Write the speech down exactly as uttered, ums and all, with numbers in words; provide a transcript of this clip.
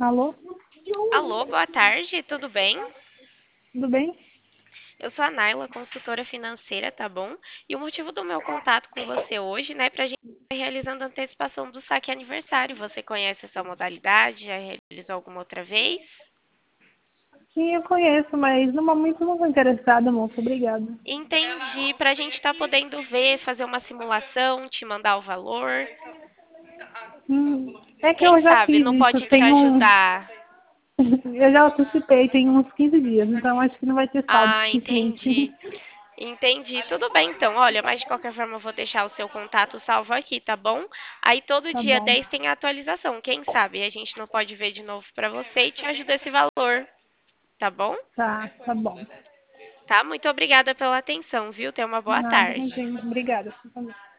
Alô? Alô, boa tarde, tudo bem? Tudo bem? Eu sou a Naila, consultora financeira, tá bom? E o motivo do meu contato com você hoje, né, pra gente estar realizando a antecipação do saque aniversário. Você conhece essa modalidade? Já realizou alguma outra vez? Sim, eu conheço, mas no momento não estou interessada, moça. Obrigada. Entendi, pra gente estar podendo ver, fazer uma simulação, te mandar o valor. Hum, é que Quem eu já sabe fiz não isso, pode te tem um. ajudar. Eu já antecipei, tem uns quinze dias, então acho que não vai ter saldo Ah, suficiente. entendi. Entendi. Tudo bem, então. Olha, mas de qualquer forma eu vou deixar o seu contato salvo aqui, tá bom? Aí todo Tá dia bom. dez tem a atualização. Quem sabe a gente não pode ver de novo pra você e te ajuda esse valor, tá bom? Tá, tá bom. Tá? Muito obrigada pela atenção, viu? Tenha uma boa Nada, tarde. gente. Obrigada. Você também.